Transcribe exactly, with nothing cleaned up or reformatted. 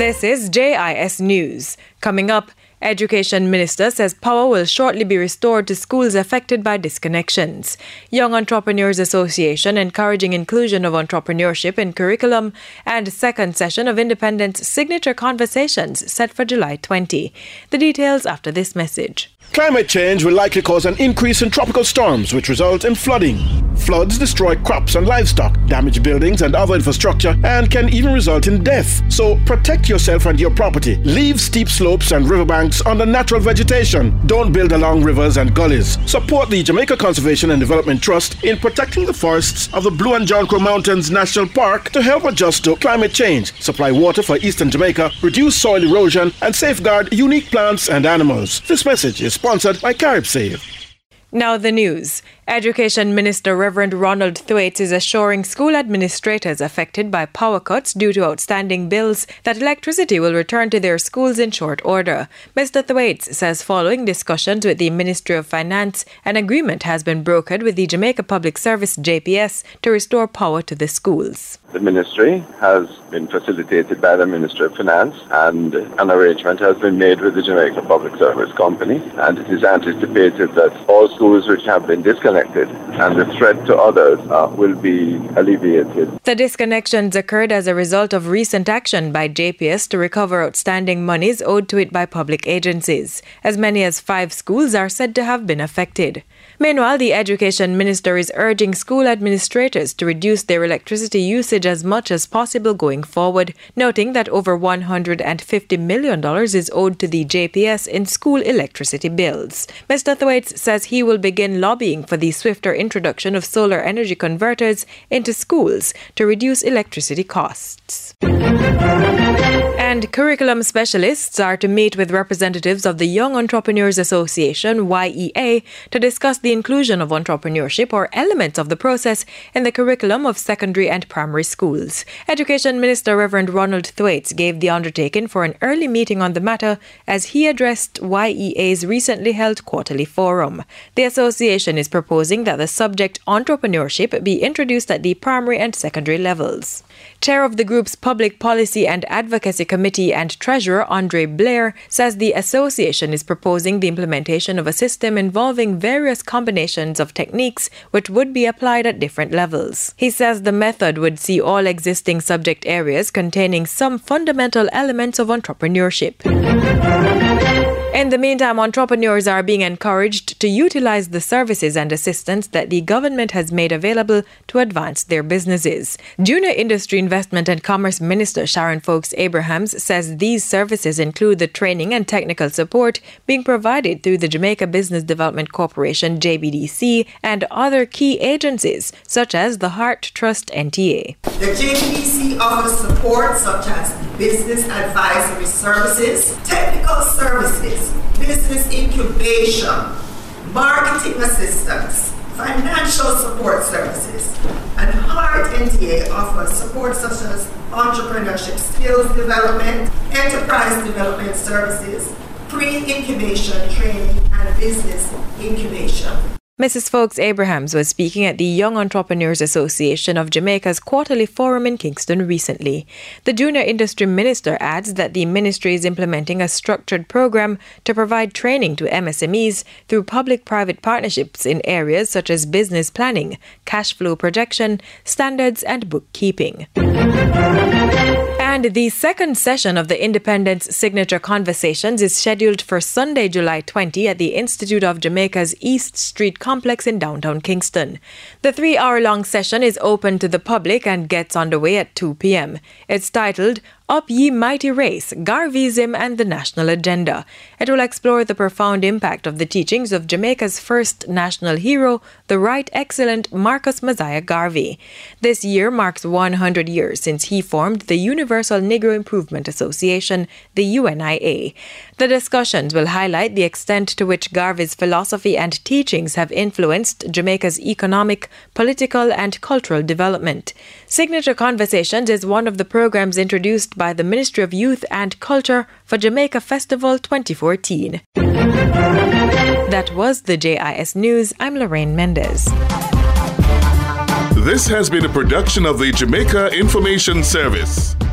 This is J I S News. Coming up, Education Minister says power will shortly be restored to schools affected by disconnections. Young Entrepreneurs Association encouraging inclusion of entrepreneurship in curriculum, and second session of Independence Signature Conversations set for July twentieth. The details after this message. Climate change will likely cause an increase in tropical storms, which result in flooding. Floods destroy crops and livestock, damage buildings and other infrastructure, and can even result in death. So protect yourself and your property. Leave steep slopes and riverbanks under natural vegetation. Don't build along rivers and gullies. Support the Jamaica Conservation and Development Trust in protecting the forests of the Blue and John Crow Mountains National Park to help adjust to climate change, supply water for eastern Jamaica, reduce soil erosion, and safeguard unique plants and animals. This message is sponsored by CaribSave. Now the news. Education Minister Reverend Ronald Thwaites is assuring school administrators affected by power cuts due to outstanding bills that electricity will return to their schools in short order. Mister Thwaites says following discussions with the Ministry of Finance, an agreement has been brokered with the Jamaica Public Service J P S to restore power to the schools. The ministry has been facilitated by the Ministry of Finance, and an arrangement has been made with the Jamaica Public Service Company, and it is anticipated that all schools which have been disconnected and the threat to others uh, will be alleviated. The disconnections occurred as a result of recent action by J P S to recover outstanding monies owed to it by public agencies. As many as five schools are said to have been affected. Meanwhile, the Education Minister is urging school administrators to reduce their electricity usage as much as possible going forward, noting that over one hundred fifty million dollars is owed to the J P S in school electricity bills. Mister Thwaites says he will begin lobbying for the swifter introduction of solar energy converters into schools to reduce electricity costs. And curriculum specialists are to meet with representatives of the Young Entrepreneurs Association, Y E A, to discuss the inclusion of entrepreneurship or elements of the process in the curriculum of secondary and primary schools. Education Minister Reverend Ronald Thwaites gave the undertaking for an early meeting on the matter as he addressed Y E A's recently held quarterly forum. The association is proposing that the subject entrepreneurship be introduced at the primary and secondary levels. Chair of the group's Public Policy and Advocacy Committee and Treasurer Andre Blair says the association is proposing the implementation of a system involving various combinations of techniques which would be applied at different levels. He says the method would see all existing subject areas containing some fundamental elements of entrepreneurship. In the meantime, entrepreneurs are being encouraged to utilize the services and assistance that the government has made available to advance their businesses. Junior Industry Investment and Commerce Minister Sharon Folks Abrahams says these services include the training and technical support being provided through the Jamaica Business Development Corporation J B D C and other key agencies such as the Heart Trust N T A. The J B D C offers support such as business advisory services, technical services, business incubation, marketing assistance, financial support services, and Heart N T A offers support such as entrepreneurship skills development, enterprise development services, pre-incubation training, and business incubation. Missus Folks Abrahams was speaking at the Young Entrepreneurs Association of Jamaica's quarterly forum in Kingston recently. The Junior Industry Minister adds that the ministry is implementing a structured program to provide training to M S M Es through public-private partnerships in areas such as business planning, cash flow projection, standards, and bookkeeping. And the second session of the Independence Signature Conversations is scheduled for Sunday, July twentieth at the Institute of Jamaica's East Street Complex in downtown Kingston. The three-hour-long session is open to the public and gets underway at two p.m. It's titled Up Ye Mighty Race, Garveyism and the National Agenda. It will explore the profound impact of the teachings of Jamaica's first national hero, the Right Excellent Marcus Mosiah Garvey. This year marks one hundred years since he formed the Universal Negro Improvement Association, the U N I A. The discussions will highlight the extent to which Garvey's philosophy and teachings have influenced Jamaica's economic, political, and cultural development. Signature Conversations is one of the programs introduced by the Ministry of Youth and Culture for Jamaica Festival twenty fourteen. That was the J I S News. I'm Lorraine Mendez. This has been a production of the Jamaica Information Service.